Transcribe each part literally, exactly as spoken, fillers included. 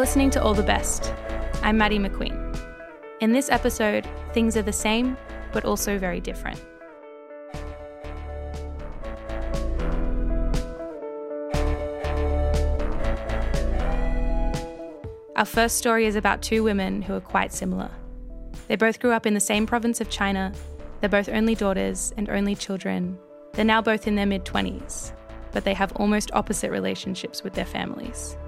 listening to All the Best. I'm Maddie McQueen. In this episode, things are the same, but also very different. Our first story is about two women who are quite similar. They both grew up in the same province of China. They're both only daughters and only children. They're now both in their mid-twenties, but they have almost opposite relationships with their families.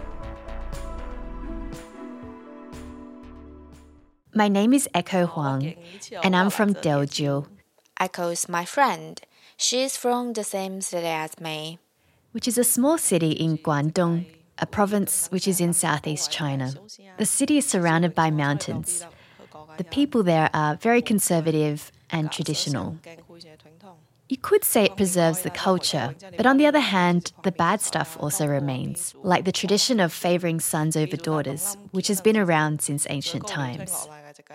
My name is Echo Huang, and I'm from Daojiu. Echo is my friend. She's from the same city as me. Which is a small city in Guangdong, a province which is in southeast China. The city is surrounded by mountains. The people there are very conservative and traditional. You could say it preserves the culture, but on the other hand, the bad stuff also remains, like the tradition of favouring sons over daughters, which has been around since ancient times.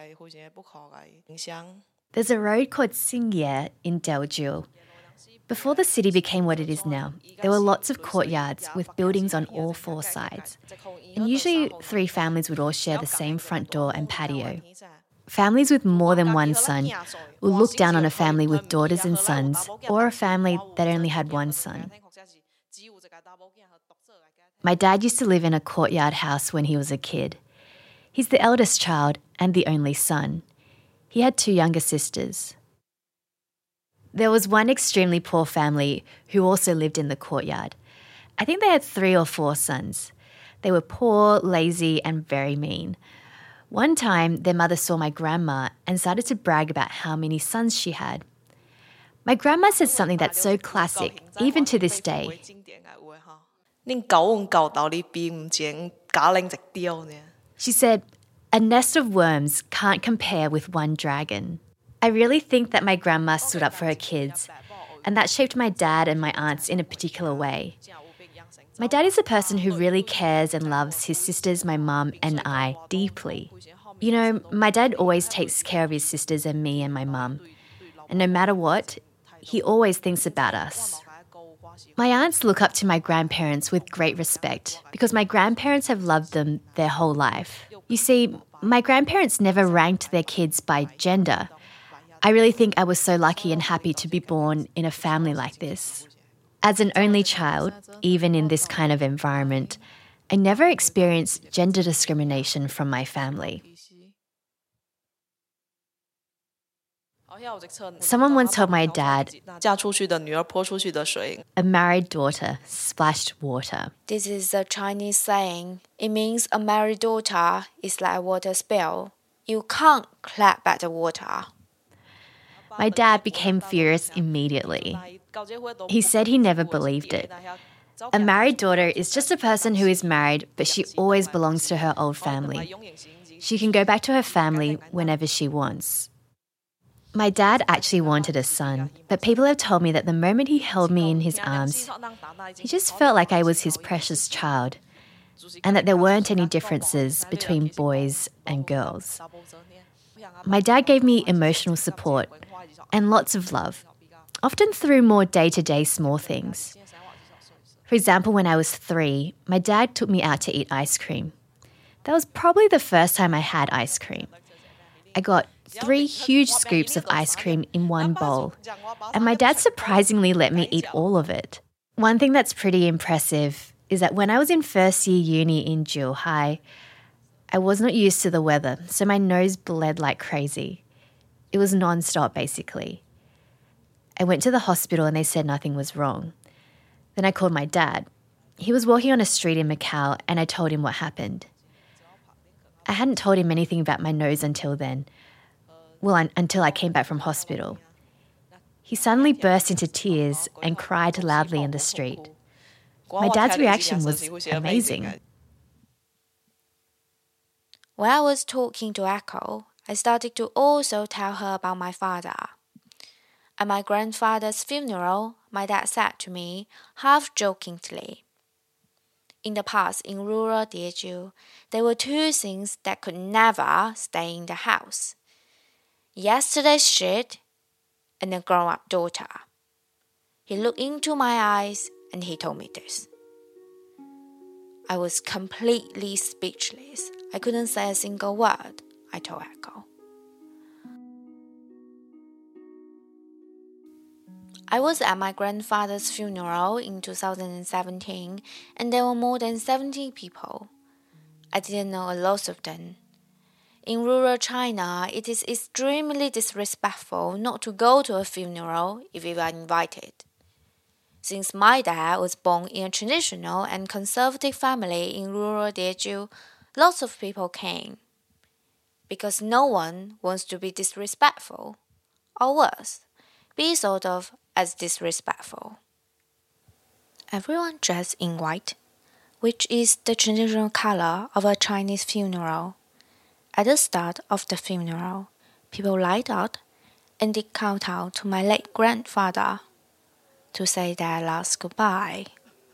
There's a road called Xingye in Daojiu. Before the city became what it is now, there were lots of courtyards with buildings on all four sides. And usually three families would all share the same front door and patio. Families with more than one son will look down on a family with daughters and sons, or a family that only had one son. My dad used to live in a courtyard house when he was a kid. He's the eldest child and the only son. He had two younger sisters. There was one extremely poor family who also lived in the courtyard. I think they had three or four sons. They were poor, lazy, and very mean. One time, their mother saw my grandma and started to brag about how many sons she had. My grandma said something that's so classic, even to this day. She said, "A nest of worms can't compare with one dragon." I really think that my grandma stood up for her kids, and that shaped my dad and my aunts in a particular way. My dad is a person who really cares and loves his sisters, my mum, and I deeply. You know, my dad always takes care of his sisters and me and my mum. And no matter what, he always thinks about us. My aunts look up to my grandparents with great respect because my grandparents have loved them their whole life. You see, my grandparents never ranked their kids by gender. I really think I was so lucky and happy to be born in a family like this. As an only child, even in this kind of environment, I never experienced gender discrimination from my family. Someone once told my dad, "A married daughter splashed water." This is a Chinese saying. It means a married daughter is like a water spill. You can't clap at the water. My dad became furious immediately. He said he never believed it. A married daughter is just a person who is married, but she always belongs to her old family. She can go back to her family whenever she wants. My dad actually wanted a son, but people have told me that the moment he held me in his arms, he just felt like I was his precious child, and that there weren't any differences between boys and girls. My dad gave me emotional support and lots of love, often through more day-to-day small things. For example, when I was three, my dad took me out to eat ice cream. That was probably the first time I had ice cream. I got three huge scoops of ice cream in one bowl, and my dad surprisingly let me eat all of it. One thing that's pretty impressive is that when I was in first year uni in Zhuhai, I was not used to the weather, so my nose bled like crazy. It was non-stop, basically. I went to the hospital and they said nothing was wrong. Then I called my dad. He was walking on a street in Macau and I told him what happened. I hadn't told him anything about my nose until then. Well, un- until I came back from hospital. He suddenly burst into tears and cried loudly in the street. My dad's reaction was amazing. When I was talking to Echo, I started to also tell her about my father. At my grandfather's funeral, my dad said to me, half jokingly, "In the past, in rural Daeju, there were two things that could never stay in the house. Yesterday's shit and a grown-up daughter." He looked into my eyes and he told me this. I was completely speechless. I couldn't say a single word, I told Echo. I was at my grandfather's funeral in two thousand seventeen, and there were more than seventy people. I didn't know a lot of them. In rural China, it is extremely disrespectful not to go to a funeral if you are invited. Since my dad was born in a traditional and conservative family in rural Jeju, lots of people came. Because no one wants to be disrespectful, or worse, be thought of as disrespectful. Everyone dressed in white, which is the traditional color of a Chinese funeral. At the start of the funeral, people light out and did countdown to my late grandfather to say their last goodbye.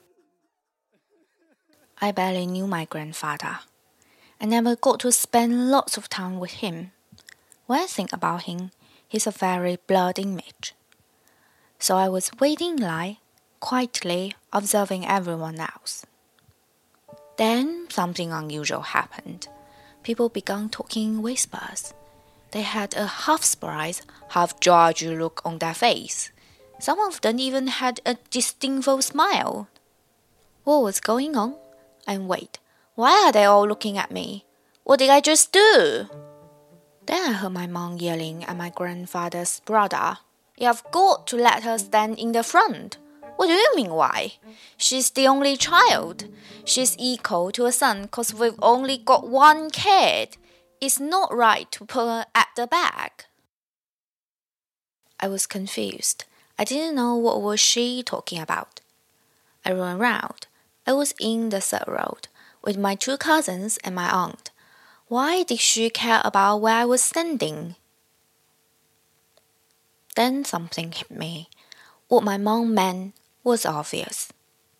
I barely knew my grandfather. I never got to spend lots of time with him. When I think about him, he's a very blurred image. So I was waiting in line, quietly observing everyone else. Then something unusual happened. People began talking in whispers. They had a half surprised, half judgy look on their face. Some of them even had a disdainful smile. What was going on? And wait, why are they all looking at me? What did I just do? Then I heard my mom yelling at my grandfather's brother. You have got to let her stand in the front. What do you mean why? She's the only child. She's equal to a son because we've only got one kid. It's not right to put her at the back. I was confused. I didn't know what was she talking about. I ran around. I was in the third row with my two cousins and my aunt. Why did she care about where I was standing? Then something hit me. What my mom meant was obvious.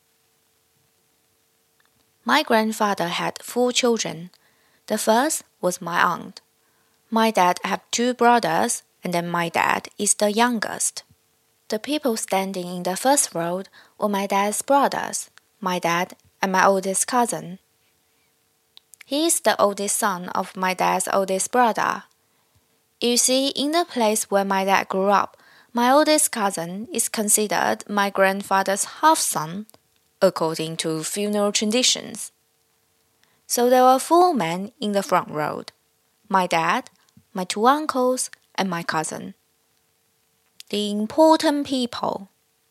My grandfather had four children. The first was my aunt. My dad had two brothers, and then my dad is the youngest. The people standing in the first row were my dad's brothers, my dad and my oldest cousin. He is the oldest son of my dad's oldest brother. You see, in the place where my dad grew up, my oldest cousin is considered my grandfather's half-son, according to funeral traditions. So there were four men in the front row: my dad, my two uncles, and my cousin. The important people.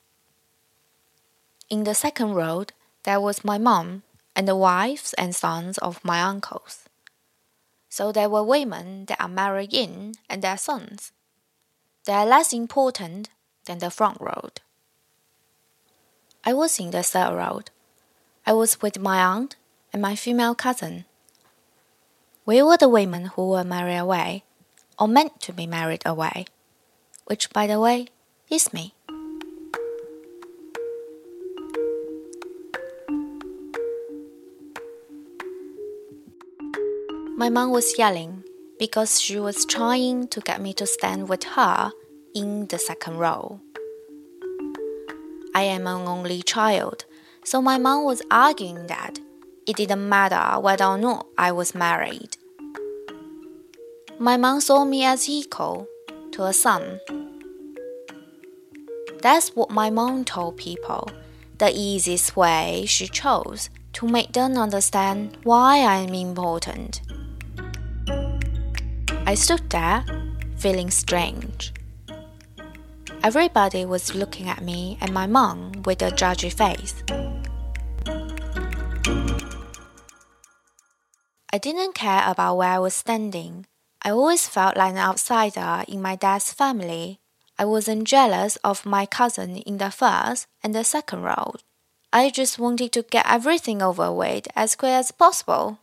In the second row, there was my mom and the wives and sons of my uncles. So there were women that are married in and their sons. They are less important than the front row. I was in the third row. I was with my aunt and my female cousin. We were the women who were married away, or meant to be married away, which, by the way, is me. My mom was yelling because she was trying to get me to stand with her in the second row. I am an only child, so my mom was arguing that it didn't matter whether or not I was married. My mom saw me as equal to a son. That's what my mom told people, the easiest way she chose to make them understand why I'm important. I stood there, feeling strange. Everybody was looking at me and my mom with a judgy face. I didn't care about where I was standing. I always felt like an outsider in my dad's family. I wasn't jealous of my cousin in the first and the second row. I just wanted to get everything over with as quick as possible.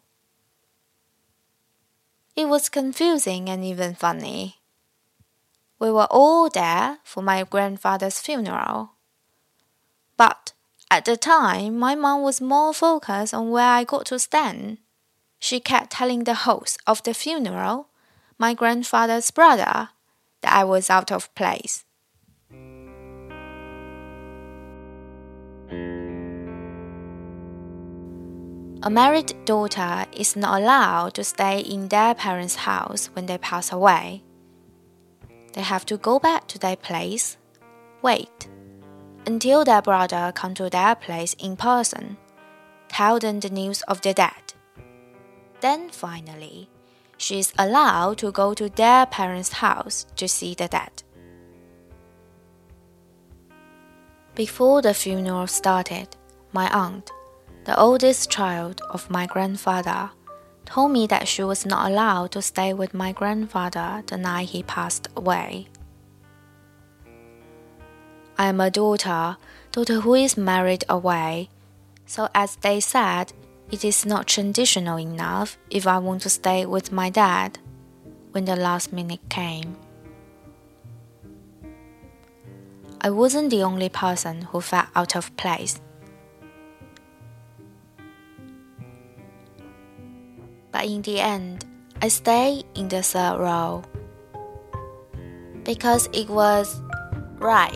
It was confusing and even funny. We were all there for my grandfather's funeral. But at the time, my mom was more focused on where I got to stand. She kept telling the host of the funeral, my grandfather's brother, that I was out of place. A married daughter is not allowed to stay in their parents' house when they pass away. They have to go back to their place, wait, until their brother comes to their place in person, tell them the news of their death. Then finally, she is allowed to go to their parents' house to see the dead. Before the funeral started, my aunt, the oldest child of my grandfather, told me that she was not allowed to stay with my grandfather the night he passed away. I am a daughter, daughter who is married away, so as they said, it is not traditional enough if I want to stay with my dad when the last minute came. I wasn't the only person who felt out of place. But in the end, I stayed in the third row because it was right.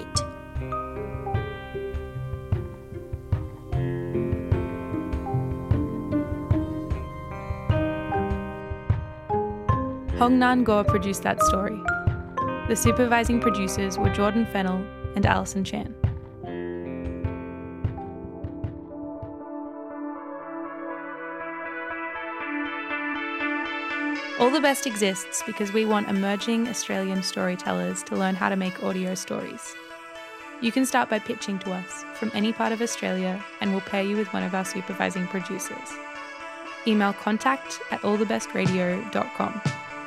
Hong Nan Go produced that story. The supervising producers were Jordan Fennell and Alison Chan. All the Best exists because we want emerging Australian storytellers to learn how to make audio stories. You can start by pitching to us from any part of Australia and we'll pair you with one of our supervising producers. Email contact at all the best radio dot com.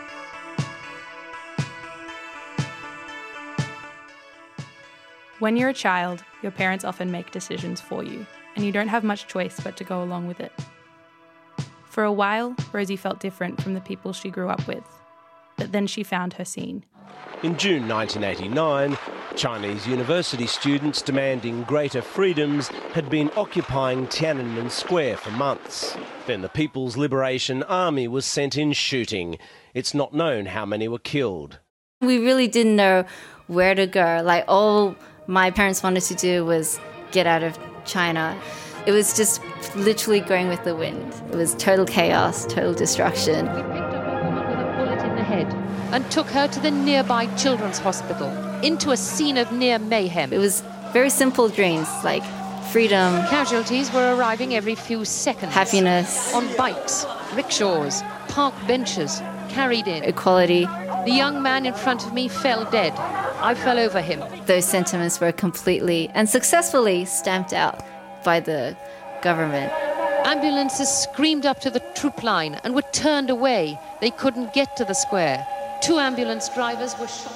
When you're a child, your parents often make decisions for you, and you don't have much choice but to go along with it. For a while, Rosie felt different from the people she grew up with, but then she found her scene. In June nineteen eighty-nine, Chinese university students demanding greater freedoms had been occupying Tiananmen Square for months. Then the People's Liberation Army was sent in shooting. It's not known how many were killed. We really didn't know where to go. Like, all my parents wanted to do was get out of China. It was just literally going with the wind. It was total chaos, total destruction. We picked up a woman with a bullet in the head and took her to the nearby children's hospital, into a scene of near mayhem. It was very simple dreams, like freedom. Casualties were arriving every few seconds. Happiness. On bikes, rickshaws, park benches, carried in. Equality. The young man in front of me fell dead. I fell over him. Those sentiments were completely and successfully stamped out by the government. Ambulances screamed up to the troop line and were turned away. They couldn't get to the square. Two ambulance drivers were shot.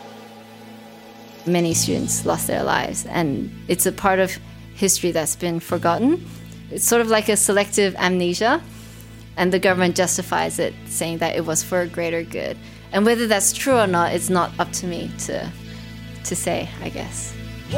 Many students lost their lives, and it's a part of history that's been forgotten. It's sort of like a selective amnesia, and the government justifies it, saying that it was for a greater good. And whether that's true or not, it's not up to me to to say, I guess.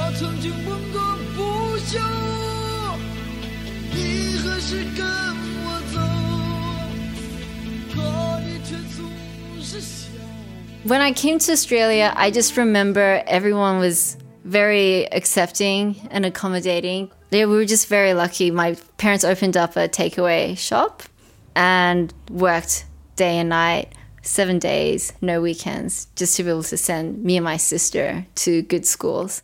When I came to Australia, I just remember everyone was very accepting and accommodating. Yeah, we were just very lucky. My parents opened up a takeaway shop and worked day and night, seven days, no weekends, just to be able to send me and my sister to good schools.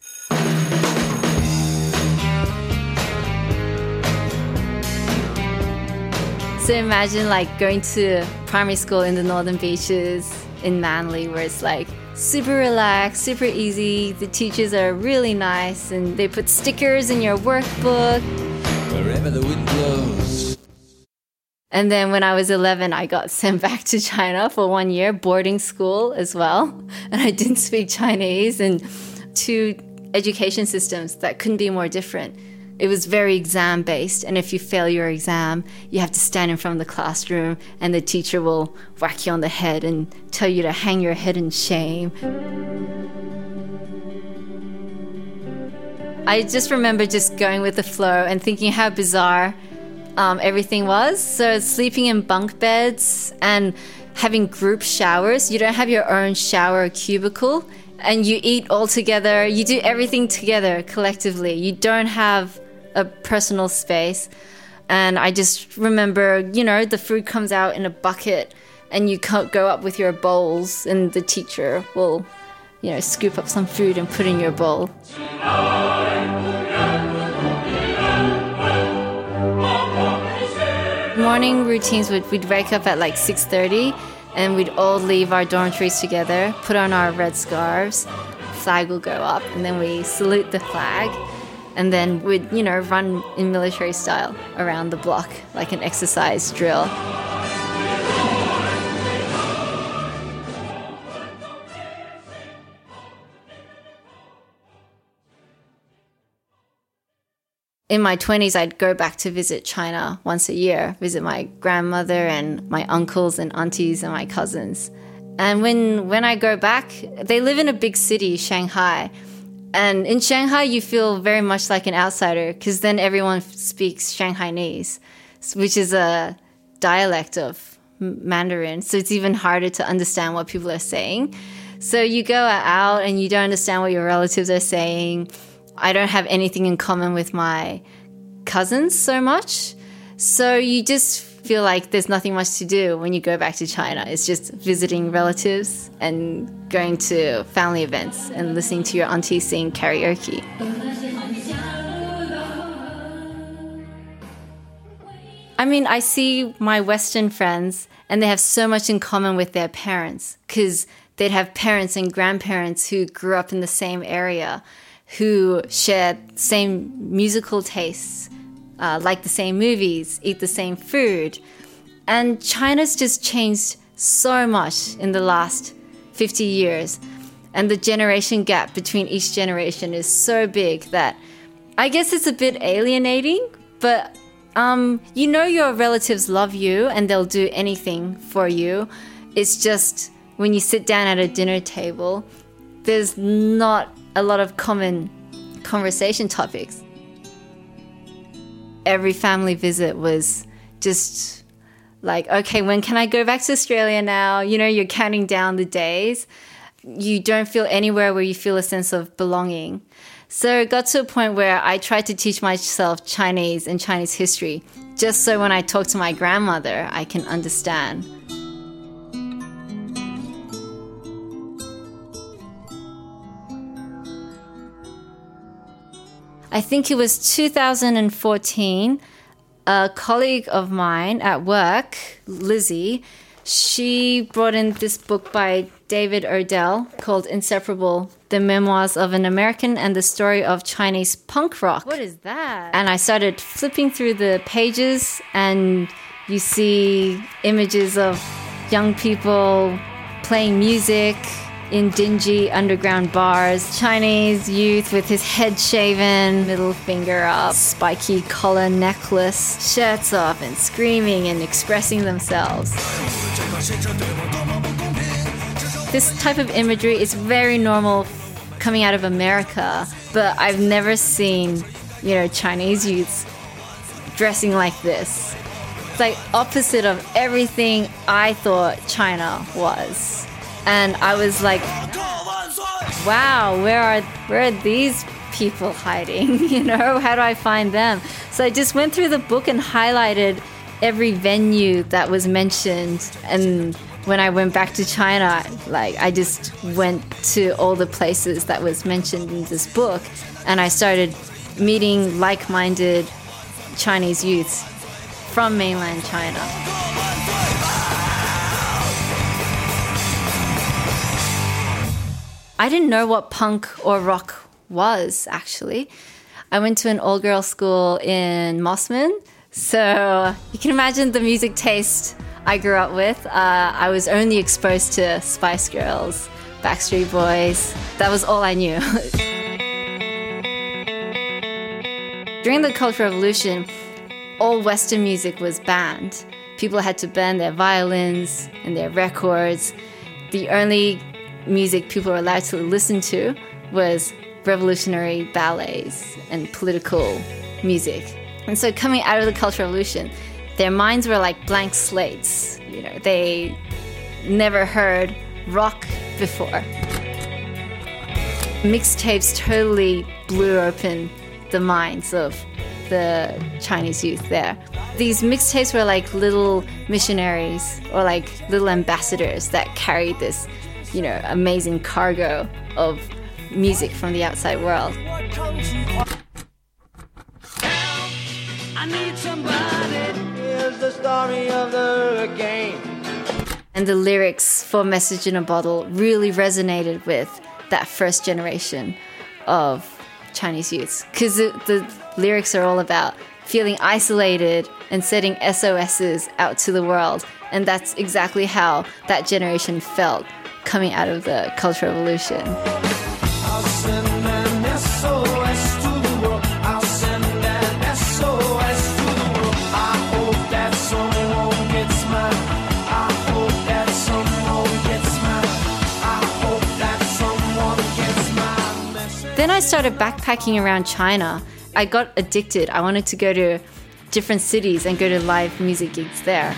So imagine like going to primary school in the Northern Beaches in Manly, where it's like super relaxed, super easy. The teachers are really nice and they put stickers in your workbook. Wherever the wind blows. And then when I was eleven, I got sent back to China for one year, boarding school as well. And I didn't speak Chinese, and two education systems that couldn't be more different. It was very exam-based, and if you fail your exam, you have to stand in front of the classroom and the teacher will whack you on the head and tell you to hang your head in shame. I just remember just going with the flow and thinking how bizarre um, everything was. So sleeping in bunk beds and having group showers. You don't have your own shower cubicle, and you eat all together. You do everything together collectively. You don't have a personal space. And I just remember, you know, the food comes out in a bucket and you can't go up with your bowls and the teacher will, you know, scoop up some food and put in your bowl. Morning routines, would we'd wake up at like six thirty and we'd all leave our dormitories together, put on our red scarves, flag will go up, and then we salute the flag, and then we'd, you know, run in military style around the block like an exercise drill. In my twenties, I'd go back to visit China once a year, visit my grandmother and my uncles and aunties and my cousins. And when, when I go back, they live in a big city, Shanghai. And in Shanghai, you feel very much like an outsider because then everyone speaks Shanghainese, which is a dialect of Mandarin. So it's even harder to understand what people are saying. So you go out and you don't understand what your relatives are saying. I don't have anything in common with my cousins so much. So you just feel like there's nothing much to do when you go back to China. It's just visiting relatives and going to family events and listening to your auntie sing karaoke. I mean, I see my Western friends and they have so much in common with their parents because they'd have parents and grandparents who grew up in the same area, who share same musical tastes, uh, like the same movies, eat the same food. And China's just changed so much in the last fifty years. And the generation gap between each generation is so big that I guess it's a bit alienating, but um, you know your relatives love you and they'll do anything for you. It's just when you sit down at a dinner table, there's not a lot of common conversation topics. Every family visit was just like, okay, when can I go back to Australia now? You know, you're counting down the days. You don't feel anywhere where you feel a sense of belonging. So it got to a point where I tried to teach myself Chinese and Chinese history, just so when I talk to my grandmother, I can understand. I think it was two thousand fourteen, a colleague of mine at work, Lizzie, she brought in this book by David Odell called Inseparable, The Memoirs of an American and the Story of Chinese Punk Rock. What is that? And I started flipping through the pages and you see images of young people playing music in dingy underground bars, Chinese youth with his head shaven, middle finger up, spiky collar necklace, shirts off and screaming and expressing themselves. This type of imagery is very normal coming out of America, but I've never seen, you know, Chinese youths dressing like this. It's like opposite of everything I thought China was. And I was like, wow, where are where are these people hiding? You know, how do I find them? So I just went through the book and highlighted every venue that was mentioned. And when I went back to China, like I just went to all the places that was mentioned in this book. And I started meeting like-minded Chinese youths from mainland China. I didn't know what punk or rock was, actually. I went to an all-girls school in Mossman, so you can imagine the music taste I grew up with. Uh, I was only exposed to Spice Girls, Backstreet Boys. That was all I knew. During the Cultural Revolution, all Western music was banned. People had to burn their violins and their records. The only music people were allowed to listen to was revolutionary ballets and political music. And so coming out of the Cultural Revolution, their minds were like blank slates. You know, they never heard rock before. Mixtapes totally blew open the minds of the Chinese youth there. these mixtapes were like little missionaries or like little ambassadors that carried this, you know, amazing cargo of music from the outside world. I need somebody. Here's the story of the game. And the lyrics for Message in a Bottle really resonated with that first generation of Chinese youths, because the, the lyrics are all about feeling isolated and setting S O Ss out to the world. And that's exactly how that generation felt coming out of the Cultural Revolution. I'll send an S O S to the world. I'll send an S O S to the world. I hope that someone gets mine. I hope that someone gets mine. I hope that someone gets my message. Then I started backpacking around China. I got addicted. I wanted to go to different cities and go to live music gigs there.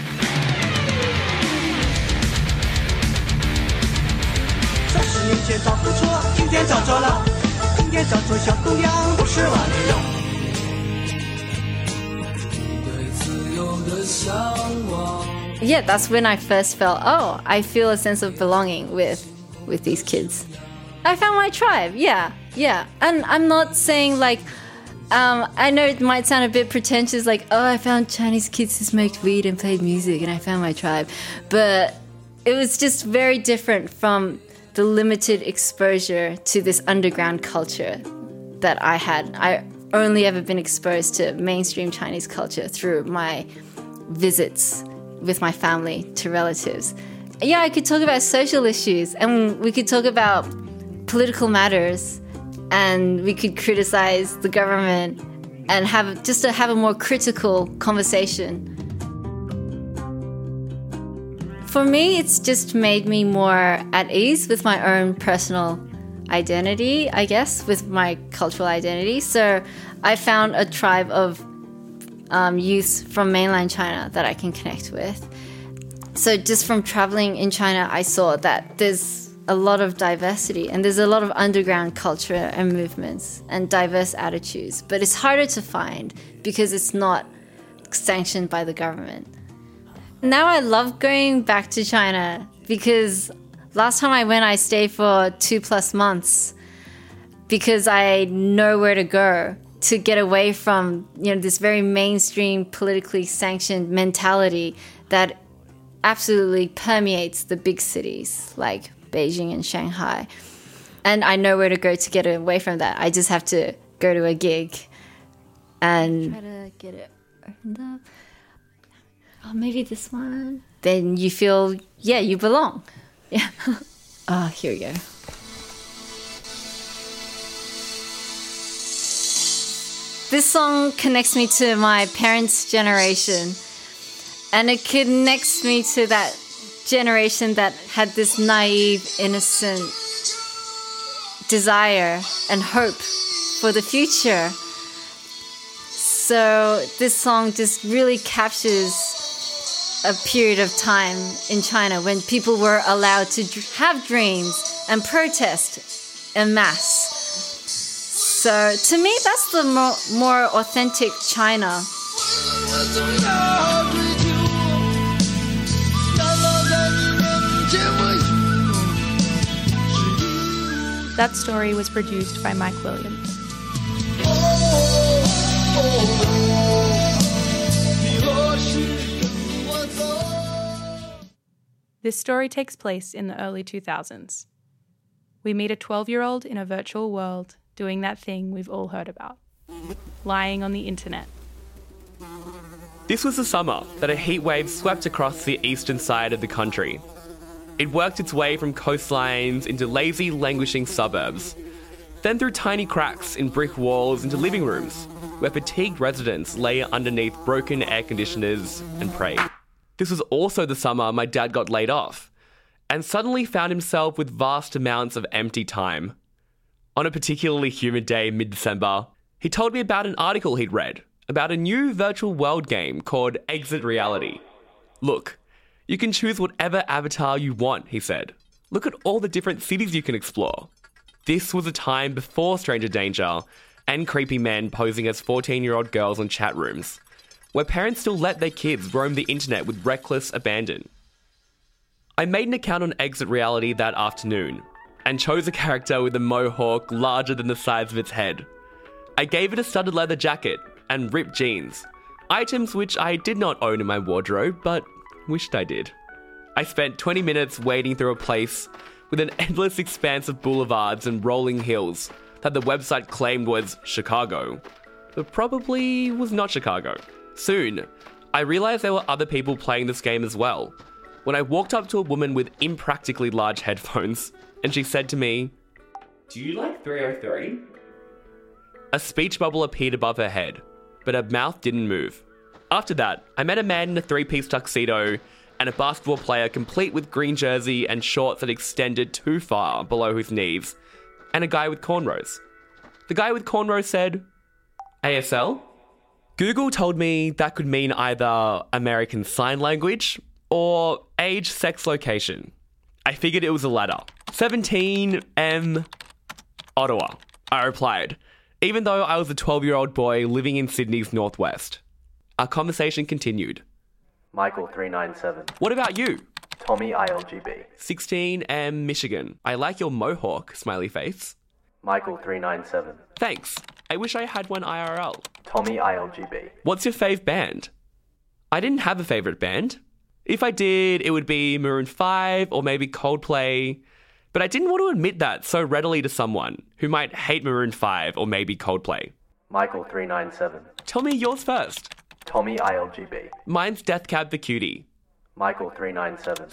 Yeah, that's when I first felt, oh, I feel a sense of belonging with with these kids. I found my tribe, yeah, yeah. And I'm not saying like, um, I know it might sound a bit pretentious, like, oh, I found Chinese kids who smoked weed and played music and I found my tribe. But it was just very different from the limited exposure to this underground culture that I had. I only ever been exposed to mainstream Chinese culture through my visits with my family to relatives. Yeah, I could talk about social issues and we could talk about political matters and we could criticize the government and have just to have a more critical conversation. For me, it's just made me more at ease with my own personal identity, I guess, with my cultural identity. So I found a tribe of um, youths from mainland China that I can connect with. So just from traveling in China, I saw that there's a lot of diversity and there's a lot of underground culture and movements and diverse attitudes. But it's harder to find because it's not sanctioned by the government. Now I love going back to China because last time I went, I stayed for two plus months because I know where to go to get away from, you know, this very mainstream politically sanctioned mentality that absolutely permeates the big cities like Beijing and Shanghai. And I know where to go to get away from that. I just have to go to a gig and try to get it opened up. Oh, maybe this one. Then you feel, yeah, you belong. Yeah. Oh, here we go. This song connects me to my parents' generation. And it connects me to that generation that had this naive, innocent desire and hope for the future. So this song just really captures a period of time in China when people were allowed to have dreams and protest en masse. So to me, that's the more, more authentic China. That story was produced by Mike Williams. This story takes place in the early two thousands. We meet a twelve-year-old in a virtual world doing that thing we've all heard about, lying on the internet. This was the summer that a heatwave swept across the eastern side of the country. It worked its way from coastlines into lazy, languishing suburbs, then through tiny cracks in brick walls into living rooms, where fatigued residents lay underneath broken air conditioners and prayed. This was also the summer my dad got laid off, and suddenly found himself with vast amounts of empty time. On a particularly humid day in mid-December, he told me about an article he'd read about a new virtual world game called Exit Reality. Look, you can choose whatever avatar you want, he said. Look at all the different cities you can explore. This was a time before stranger danger and creepy men posing as fourteen-year-old girls in chat rooms. where parents still let their kids roam the internet with reckless abandon. I made an account on Exit Reality that afternoon and chose a character with a mohawk larger than the size of its head. I gave it a studded leather jacket and ripped jeans, items which I did not own in my wardrobe, but wished I did. I spent twenty minutes wading through a place with an endless expanse of boulevards and rolling hills that the website claimed was Chicago, but probably was not Chicago. Soon, I realised there were other people playing this game as well, when I walked up to a woman with impractically large headphones, and she said to me, "Do you like three oh three? A speech bubble appeared above her head, but her mouth didn't move. After that, I met a man in a three-piece tuxedo and a basketball player complete with green jersey and shorts that extended too far below his knees, and a guy with cornrows. The guy with cornrows said, A S L? Google told me that could mean either American Sign Language or age, sex, location. I figured it was the latter. seventeen M Ottawa, I replied, even though I was a twelve-year-old boy living in Sydney's northwest. Our conversation continued. Michael three nine seven. What about you? Tommy I L G B. sixteen M Michigan. I like your mohawk, smiley face. Michael three nine seven. Thanks. I wish I had one I R L. Tommy I L G B. What's your fave band? I didn't have a favourite band. If I did, it would be Maroon five or maybe Coldplay, but I didn't want to admit that so readily to someone who might hate Maroon five or maybe Coldplay. Michael three nine seven. Tell me yours first. Tommy I L G B. Mine's Death Cab for Cutie. Michael three nine seven.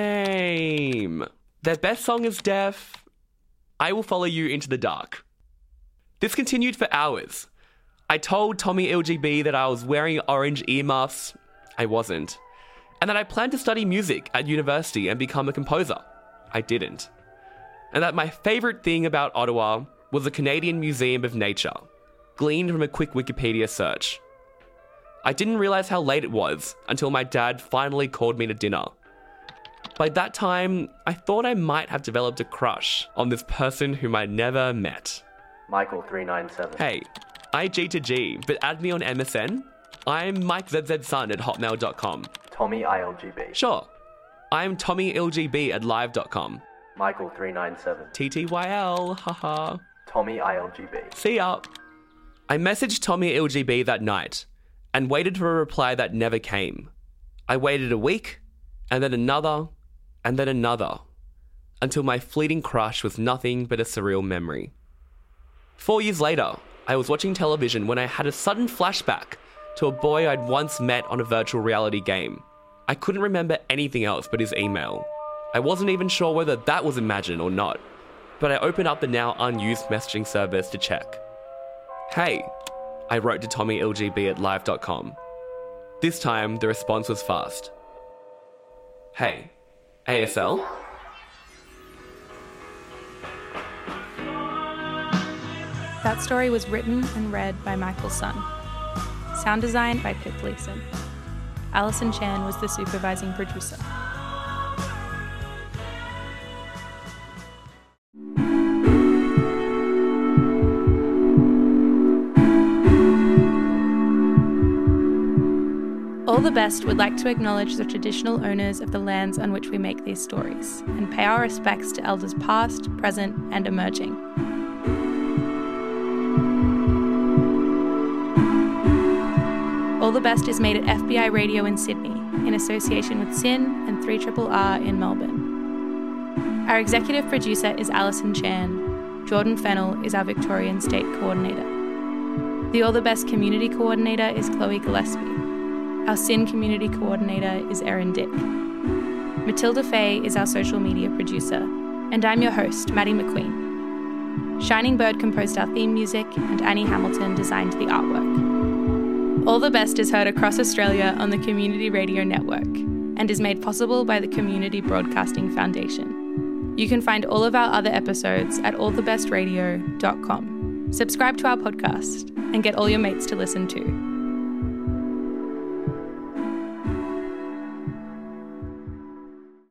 Same. Their best song is Deaf. I Will Follow You Into the Dark. This continued for hours. I told Tommy L G B that I was wearing orange earmuffs. I wasn't. And that I planned to study music at university and become a composer. I didn't. And that my favourite thing about Ottawa was the Canadian Museum of Nature, gleaned from a quick Wikipedia search. I didn't realise how late it was until my dad finally called me to dinner. By that time, I thought I might have developed a crush on this person whom I never met. Michael three nine seven. Hey, I G to G, but add me on M S N. I'm Mike Z Z Sun at hotmail dot com. Tommy I L G B. Sure. I'm Tommy L G B at live dot com. Michael three nine seven. T T Y L, haha. Tommy I L G B. See ya. I messaged Tommy L G B that night and waited for a reply that never came. I waited a week, and then another, and then another, until my fleeting crush was nothing but a surreal memory. Four years later, I was watching television when I had a sudden flashback to a boy I'd once met on a virtual reality game. I couldn't remember anything else but his email. I wasn't even sure whether that was imagined or not, but I opened up the now unused messaging service to check. Hey, I wrote to Tommy L G B at live dot com. This time, the response was fast. Hey, A S L? That story was written and read by Michael Sun. Sound design by Pip Leeson. Alison Chan was the supervising producer. All the Best would like to acknowledge the traditional owners of the lands on which we make these stories and pay our respects to elders past, present, and emerging. All the Best is made at F B I Radio in Sydney, in association with S Y N and three R R R in Melbourne. Our executive producer is Alison Chan. Jordan Fennell is our Victorian State Coordinator. The All the Best Community Coordinator is Chloe Gillespie. Our S Y N Community Coordinator is Erin Dick. Matilda Fay is our social media producer, and I'm your host, Maddie McQueen. Shining Bird composed our theme music, and Annie Hamilton designed the artwork. All the Best is heard across Australia on the Community Radio Network and is made possible by the Community Broadcasting Foundation. You can find all of our other episodes at all the best radio dot com. Subscribe to our podcast and get all your mates to listen to.